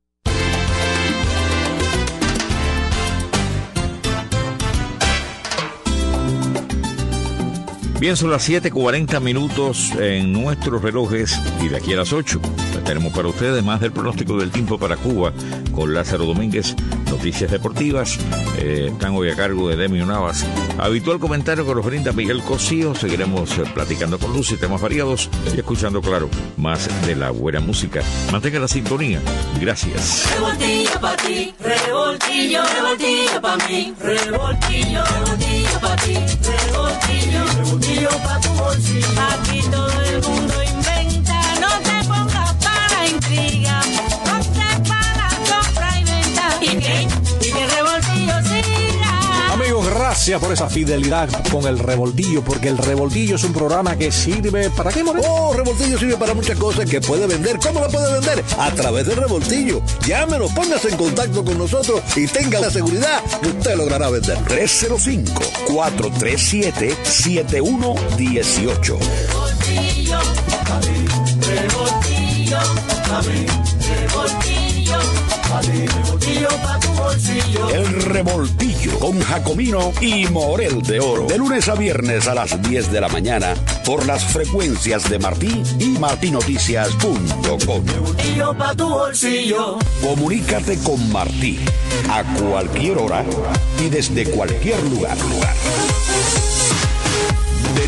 Bien, son las siete cuarenta minutos en nuestros relojes y de aquí a las ocho tenemos para ustedes más del pronóstico del tiempo para Cuba con Lázaro Domínguez, noticias deportivas, eh, están hoy a cargo de Demio Navas. Habitual comentario que nos brinda Miguel Cosío, seguiremos eh, platicando con luz y temas variados y escuchando, claro, más de la buena música. Mantenga la sintonía. Gracias. Revoltillo pa' ti, revoltillo, revoltillo pa' mí, revoltillo, revoltillo pa' ti, revoltillo, revoltillo pa' tu bolsillo. Aquí todo el mundo inventa, no te pongas para intriga, no te para compra y venta. ¿Y qué? ¿Y qué revoltillo siga? Amigos, gracias por esa fidelidad con el Revoltillo, porque el Revoltillo es un programa que sirve ¿para qué, Moreno? Oh, Revoltillo sirve para muchas cosas que puede vender. ¿Cómo lo puede vender? A través del Revoltillo. Llámenos, póngase en contacto con nosotros y tenga la seguridad que usted logrará vender. tres cero cinco, cuatro tres siete, siete uno uno ocho. Revoltillo, a mí, revoltillo, a mí, revoltillo, a mí, revoltillo pa' tu bolsillo. El Revoltillo con Jacomino y Morel de Oro. De lunes a viernes a las diez de la mañana por las frecuencias de Martí y martí noticias punto com. Revoltillo pa' tu bolsillo. Comunícate con Martí a cualquier hora y desde cualquier lugar. De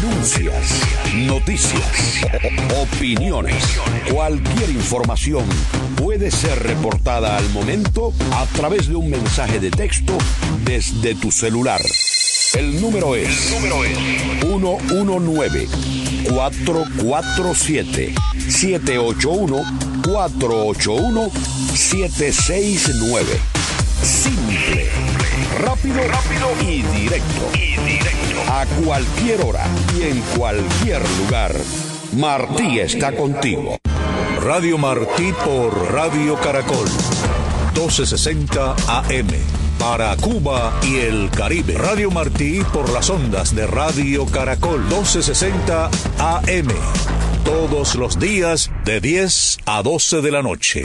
Denuncias, noticias, opiniones. Cualquier información puede ser reportada al momento a través de un mensaje de texto desde tu celular. El número es, El número es uno uno nueve, cuatro cuatro siete, siete ocho uno, cuatro ocho uno, siete seis nueve. Simple, rápido, rápido y directo. Y directo. A cualquier hora y en cualquier lugar. Martí está contigo. Radio Martí por Radio Caracol. doce sesenta A M. Para Cuba y el Caribe. Radio Martí por las ondas de Radio Caracol. doce sesenta A M. Todos los días de diez a doce de la noche.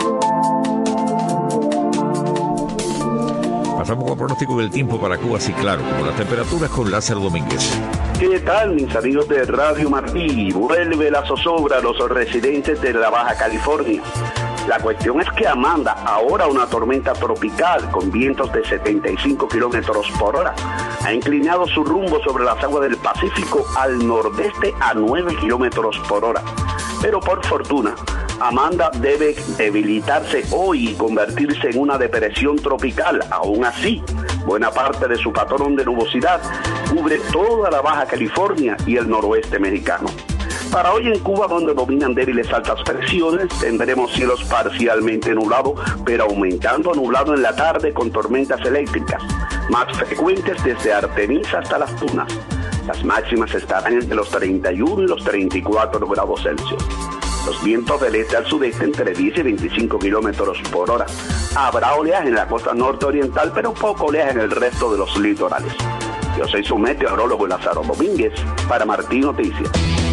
Pasamos con el pronóstico del tiempo para Cuba, sí, claro, como las temperaturas con Lázaro Domínguez. ¿Qué tal, mis amigos de Radio Martí? Vuelve la zozobra a los residentes de la Baja California. La cuestión es que Amanda, ahora una tormenta tropical con vientos de setenta y cinco kilómetros por hora, ha inclinado su rumbo sobre las aguas del Pacífico al nordeste a nueve kilómetros por hora. Pero por fortuna, Amanda debe debilitarse hoy y convertirse en una depresión tropical. Aún así, buena parte de su patrón de nubosidad cubre toda la Baja California y el noroeste mexicano. Para hoy en Cuba, donde dominan débiles altas presiones, tendremos cielos parcialmente nublados, pero aumentando a nublado en la tarde con tormentas eléctricas, más frecuentes desde Artemisa hasta Las Tunas. Las máximas estarán entre los treinta y uno y los treinta y cuatro grados Celsius. Los vientos del este al sudeste entre diez y veinticinco kilómetros por hora. Habrá oleaje en la costa norte-oriental, pero poco oleaje en el resto de los litorales. Yo soy su meteorólogo Lázaro Domínguez, para Martí Noticias.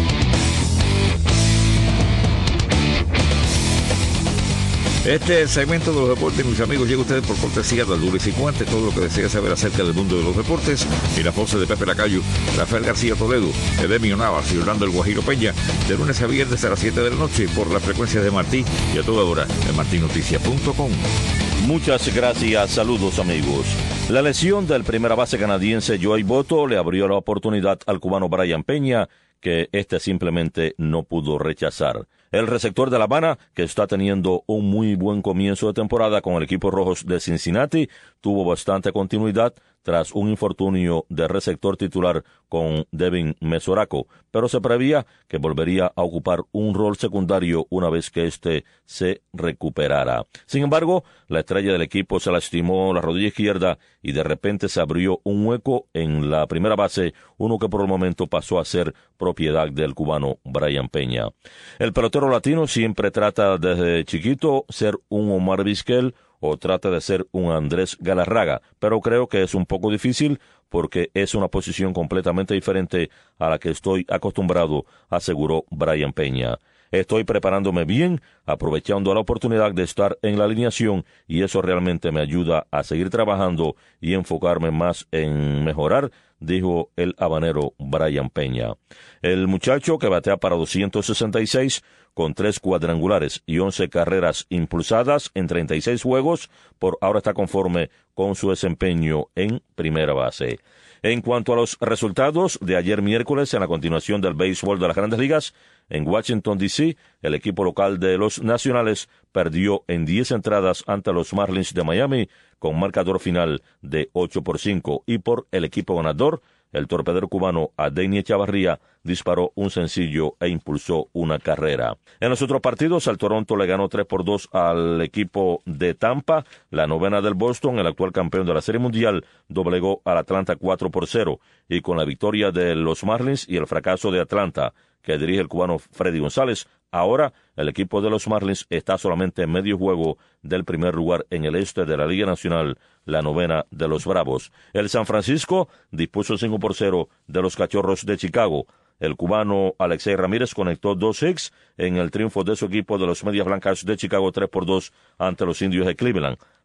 Este segmento de los deportes, mis amigos, llega a ustedes por cortesía de Aldules y Guantes. Todo lo que desea saber acerca del mundo de los deportes. Y las voces de Pepe Lacayo, Rafael García Toledo, Edemio Navas y Orlando El Guajiro Peña, de lunes a viernes a las siete de la noche por las frecuencias de Martí y a toda hora en martí noticias punto com. Muchas gracias, saludos amigos. La lesión del primera base canadiense Joey Votto le abrió la oportunidad al cubano Brian Peña, que este simplemente no pudo rechazar. El receptor de La Habana, que está teniendo un muy buen comienzo de temporada con el equipo rojos de Cincinnati, tuvo bastante continuidad tras un infortunio de receptor titular con Devin Mesoraco, pero se prevía que volvería a ocupar un rol secundario una vez que éste se recuperara. Sin embargo, la estrella del equipo se lastimó la rodilla izquierda y de repente se abrió un hueco en la primera base, uno que por el momento pasó a ser propiedad del cubano Brian Peña. El pelotero latino siempre trata desde chiquito ser un Omar Vizquel o trata de ser un Andrés Galarraga, pero creo que es un poco difícil porque es una posición completamente diferente a la que estoy acostumbrado, aseguró Brian Peña. Estoy preparándome bien, aprovechando la oportunidad de estar en la alineación y eso realmente me ayuda a seguir trabajando y enfocarme más en mejorar, dijo el habanero Brian Peña. El muchacho, que batea para doscientos sesenta y seis con tres cuadrangulares y once carreras impulsadas en treinta y seis juegos, por ahora está conforme con su desempeño en primera base. En cuanto a los resultados de ayer miércoles en la continuación del béisbol de las Grandes Ligas, en Washington, D C, el equipo local de los Nacionales perdió en diez entradas ante los Marlins de Miami con marcador final de ocho por cinco y por el equipo ganador, el torpedero cubano Adeiny Chavarría disparó un sencillo e impulsó una carrera. En los otros partidos, el Toronto le ganó tres por dos al equipo de Tampa. La novena del Boston, el actual campeón de la Serie Mundial, doblegó al Atlanta cuatro por cero. Y con la victoria de los Marlins y el fracaso de Atlanta, que dirige el cubano Freddy González, ahora el equipo de los Marlins está solamente en medio juego del primer lugar en el este de la Liga Nacional, la novena de los Bravos. El San Francisco dispuso cinco por cero de los Cachorros de Chicago. El cubano Alexei Ramírez conectó dos hits en el triunfo de su equipo de los Medias Blancas de Chicago tres por dos ante los Indios de Cleveland.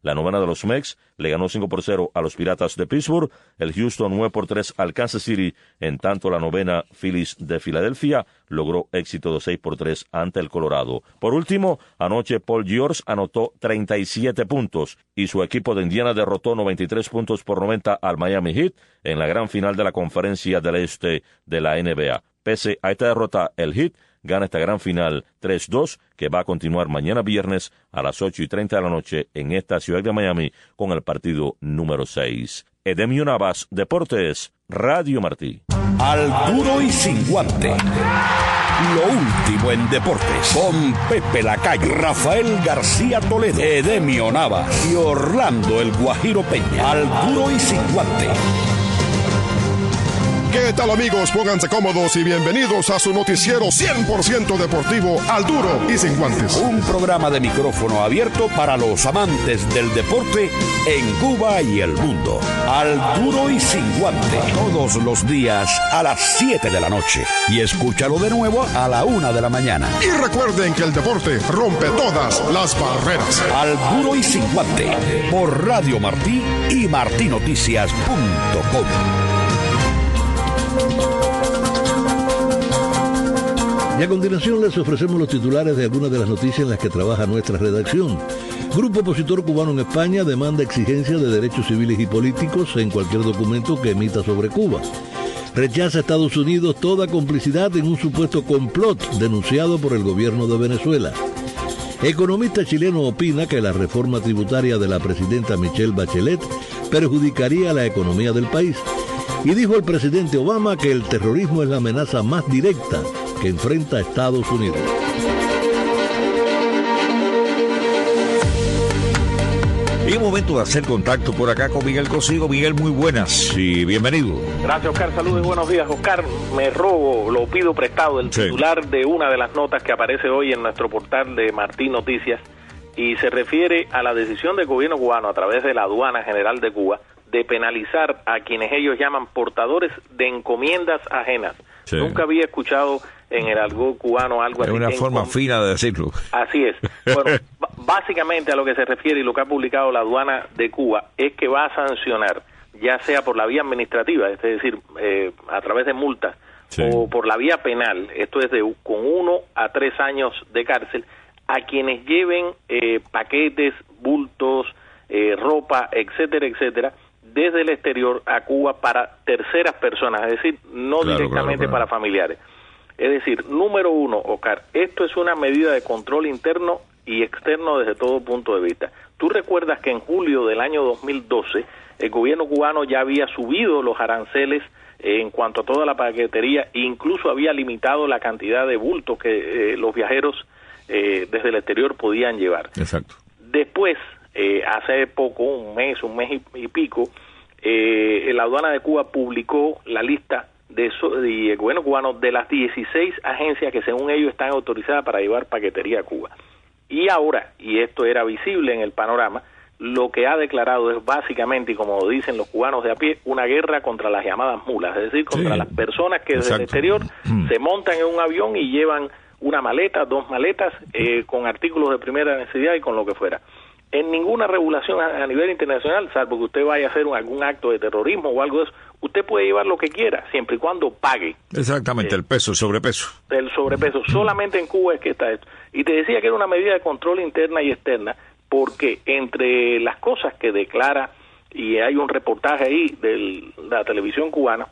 La novena de los Mex le ganó cinco por cero a los Piratas de Pittsburgh. El Houston nueve por tres al Kansas City. En tanto, la novena Phillies de Filadelfia logró éxito de seis por tres ante el Colorado. Por último, anoche Paul George anotó treinta y siete puntos y su equipo de Indiana derrotó noventa y tres puntos por noventa al Miami Heat en la gran final de la Conferencia del Este de la N B A. Pese a esta derrota, el Heat gana esta gran final tres dos, que va a continuar mañana viernes a las ocho y treinta de la noche en esta ciudad de Miami con el partido número seis. Edemio Navas, Deportes, Radio Martí. Al duro y sin guante. Lo último en deportes. Con Pepe Lacayo, Rafael García Toledo, Edemio Navas y Orlando El Guajiro Peña. Al duro y sin guante. ¿Qué tal, amigos? Pónganse cómodos y bienvenidos a su noticiero cien por ciento deportivo Al Duro y Sin Guantes. Un programa de micrófono abierto para los amantes del deporte en Cuba y el mundo. Al Duro y Sin Guante. Todos los días a las siete de la noche. Y escúchalo de nuevo a la una de la mañana. Y recuerden que el deporte rompe todas las barreras. Al Duro y Sin Guante. Por Radio Martí y martí noticias punto com. Y a continuación les ofrecemos los titulares de algunas de las noticias en las que trabaja nuestra redacción. Grupo opositor cubano en España demanda exigencia de derechos civiles y políticos en cualquier documento que emita sobre Cuba. Rechaza Estados Unidos toda complicidad en un supuesto complot denunciado por el gobierno de Venezuela. Economista chileno opina que la reforma tributaria de la presidenta Michelle Bachelet perjudicaría la economía del país. Y dijo el presidente Obama que el terrorismo es la amenaza más directa que enfrenta a Estados Unidos. Y un momento de hacer contacto por acá con Miguel Cosigo. Miguel, muy buenas y bienvenido. Gracias, Oscar. Saludos y buenos días. Oscar, me robo, lo pido prestado, el sí. titular de una de las notas que aparece hoy en nuestro portal de Martí Noticias y se refiere a la decisión del gobierno cubano a través de la Aduana General de Cuba de penalizar a quienes ellos llaman portadores de encomiendas ajenas. Sí. Nunca había escuchado en el argot cubano algo así. Es una forma fina de decirlo. Así es. Bueno, básicamente a lo que se refiere y lo que ha publicado la Aduana de Cuba es que va a sancionar, ya sea por la vía administrativa, es decir, eh, a través de multas, sí. o por la vía penal, esto es de con uno a tres años de cárcel, a quienes lleven eh, paquetes, bultos, eh, ropa, etcétera, etcétera, desde el exterior a Cuba para terceras personas, es decir, no claro, directamente claro, claro. para familiares. Es decir, número uno, Oscar, esto es una medida de control interno y externo desde todo punto de vista. Tú recuerdas que en julio del año dos mil doce el gobierno cubano ya había subido los aranceles eh, en cuanto a toda la paquetería e incluso había limitado la cantidad de bultos que eh, los viajeros eh, desde el exterior podían llevar. Exacto. Después, Eh, hace poco, un mes, un mes y, y pico, eh, la aduana de Cuba publicó la lista de, so, de el gobierno cubano de las dieciséis agencias que según ellos están autorizadas para llevar paquetería a Cuba. Y ahora, y esto era visible en el panorama, lo que ha declarado es básicamente, y como dicen los cubanos de a pie, una guerra contra las llamadas mulas, es decir, contra sí. las personas que desde Exacto. el exterior mm. se montan en un avión y llevan una maleta, dos maletas, eh, con artículos de primera necesidad y con lo que fuera. En ninguna regulación a, a nivel internacional, salvo que usted vaya a hacer un, algún acto de terrorismo o algo de eso, usted puede llevar lo que quiera, siempre y cuando pague. Exactamente, eh, el peso, el sobrepeso. El sobrepeso. Solamente en Cuba es que está esto. Y te decía que era una medida de control interna y externa, porque entre las cosas que declara, y hay un reportaje ahí de la televisión cubana,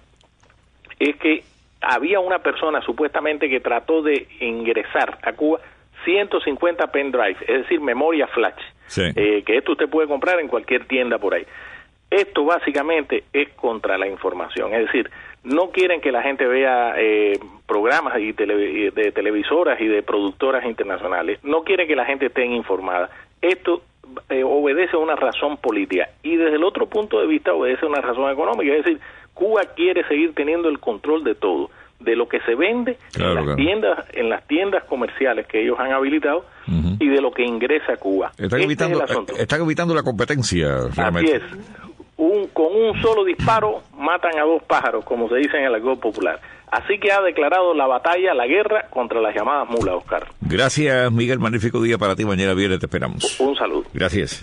es que había una persona supuestamente que trató de ingresar a Cuba ciento cincuenta pendrive, es decir, memoria flash, sí. eh, que esto usted puede comprar en cualquier tienda por ahí. Esto básicamente es contra la información, es decir, no quieren que la gente vea eh, programas y tele, de televisoras y de productoras internacionales, no quieren que la esté esté informada. Esto eh, obedece a una razón política y desde el otro punto de vista obedece a una razón económica, es decir, Cuba quiere seguir teniendo el control de todo, de lo que se vende claro, en las claro. tiendas en las tiendas comerciales que ellos han habilitado uh-huh. y de lo que ingresa a Cuba. Están, este evitando, es están evitando la competencia. Realmente. Así es. Un, con un solo disparo matan a dos pájaros, como se dice en el argot popular. Así que ha declarado la batalla, la guerra contra las llamadas mulas, Oscar. Gracias, Miguel. Magnífico día para ti. Mañana viernes te esperamos. Un saludo. Gracias.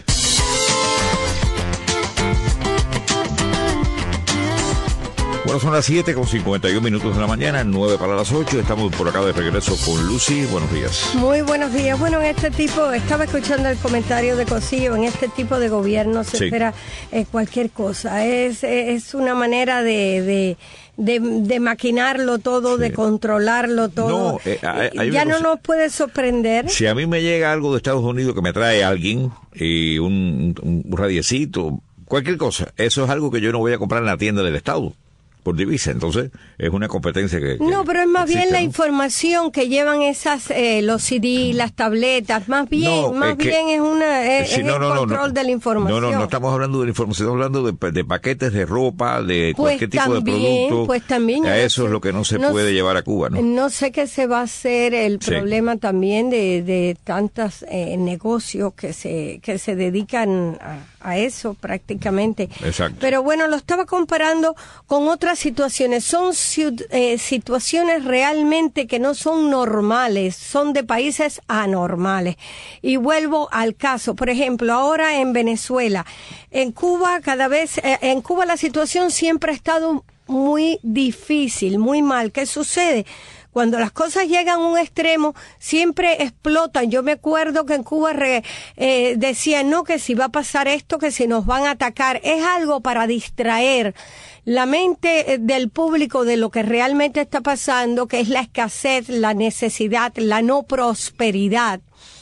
Bueno, son las siete con cincuenta y un minutos de la mañana, nueve para las ocho. Estamos por acá de regreso con Lucy. Buenos días. Muy buenos días. Bueno, en este tipo, estaba escuchando el comentario de Cosillo, en este tipo de gobierno se sí. espera eh, cualquier cosa. Es, es una manera de... de De, de maquinarlo todo, sí. de controlarlo todo. No, eh, hay, hay ya no cosa. Nos puede sorprender. Si a mí me llega algo de Estados Unidos que me trae alguien, y un, un, un radiecito, cualquier cosa, eso es algo que yo no voy a comprar en la tienda del Estado por divisa, entonces es una competencia que, que no, pero es más existe, bien la ¿no? información que llevan esas eh, los C D, las tabletas, más bien, no, más es bien que, es una es, sí, no, es el no, control no, de la información. No, no, no estamos hablando de la información, estamos hablando de, de paquetes de ropa, de pues cualquier tipo también, de producto. Pues también. A eso sé, es lo que no se no puede llevar a Cuba, ¿no? No sé qué se va a hacer el sí. problema también de de tantos eh, negocios que se que se dedican a, a eso prácticamente. Exacto. Pero bueno, lo estaba comparando con otras situaciones. Son eh, situaciones realmente que no son normales, son de países anormales. Y vuelvo al caso, por ejemplo, ahora en Venezuela, en Cuba cada vez, eh, en Cuba la situación siempre ha estado muy difícil, muy mal. ¿Qué sucede? Cuando las cosas llegan a un extremo, siempre explotan. Yo me acuerdo que en Cuba re, eh, decían, no, que si va a pasar esto, que si nos van a atacar. Es algo para distraer la mente del público de lo que realmente está pasando, que es la escasez, la necesidad, la no prosperidad.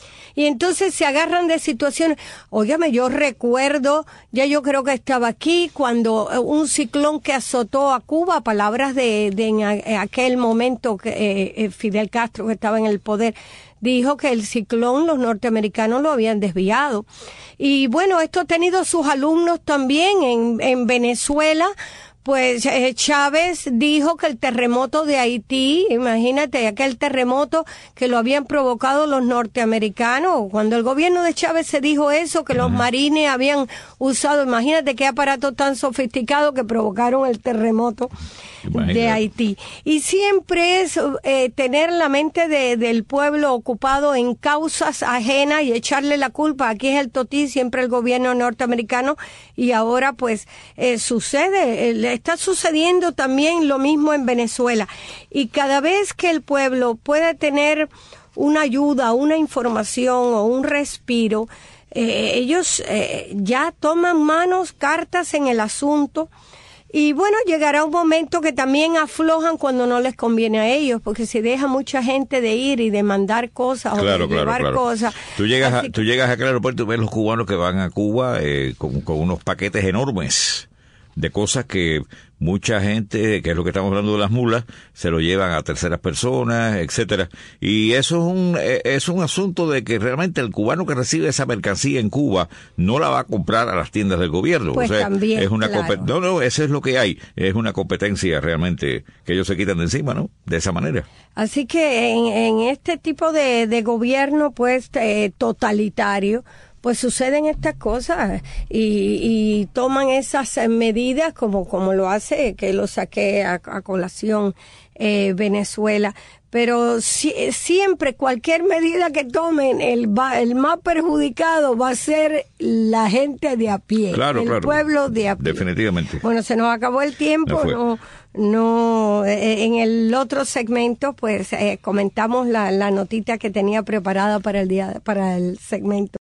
Y entonces se agarran de situaciones. Óigame, yo recuerdo, ya yo creo que estaba aquí, cuando un ciclón que azotó a Cuba, palabras de, de en aquel momento que eh, Fidel Castro, que estaba en el poder, dijo que el ciclón los norteamericanos lo habían desviado. Y bueno, esto ha tenido sus alumnos también en, en Venezuela. Pues eh, Chávez dijo que el terremoto de Haití, imagínate, aquel terremoto que lo habían provocado los norteamericanos. Cuando el gobierno de Chávez se dijo eso, que los marines habían usado, imagínate qué aparato tan sofisticado que provocaron el terremoto imagínate. de Haití. Y siempre es eh, tener la mente de, del pueblo ocupado en causas ajenas y echarle la culpa. Aquí es el totí, siempre el gobierno norteamericano, y ahora pues eh, sucede, el, está sucediendo también lo mismo en Venezuela. Y cada vez que el pueblo puede tener una ayuda, una información o un respiro, eh, ellos eh, ya toman manos, cartas en el asunto. Y bueno, llegará un momento que también aflojan cuando no les conviene a ellos, porque si deja mucha gente de ir y de mandar cosas claro, o de claro, llevar claro. cosas. Tú llegas, a, que... tú llegas acá al aeropuerto y ves los cubanos que van a Cuba eh, con, con unos paquetes enormes de cosas que mucha gente, que es lo que estamos hablando de las mulas, se lo llevan a terceras personas, etcétera. Y eso es un es un asunto de que realmente el cubano que recibe esa mercancía en Cuba no la va a comprar a las tiendas del gobierno. Pues o sea, también, es una claro. no, no, eso es lo que hay. Es una competencia realmente que ellos se quitan de encima, ¿no? De esa manera. Así que en, en este tipo de, de gobierno, pues, eh, totalitario, pues suceden estas cosas y, y toman esas medidas como como lo hace, que lo saqué a, a colación eh, Venezuela. Pero si, siempre, cualquier medida que tomen, el, va, el más perjudicado va a ser la gente de a pie, claro, el claro. pueblo de a pie. Definitivamente. Bueno, se nos acabó el tiempo, no, no eh, en el otro segmento, pues eh, comentamos la, la notita que tenía preparada para el día, para el segmento.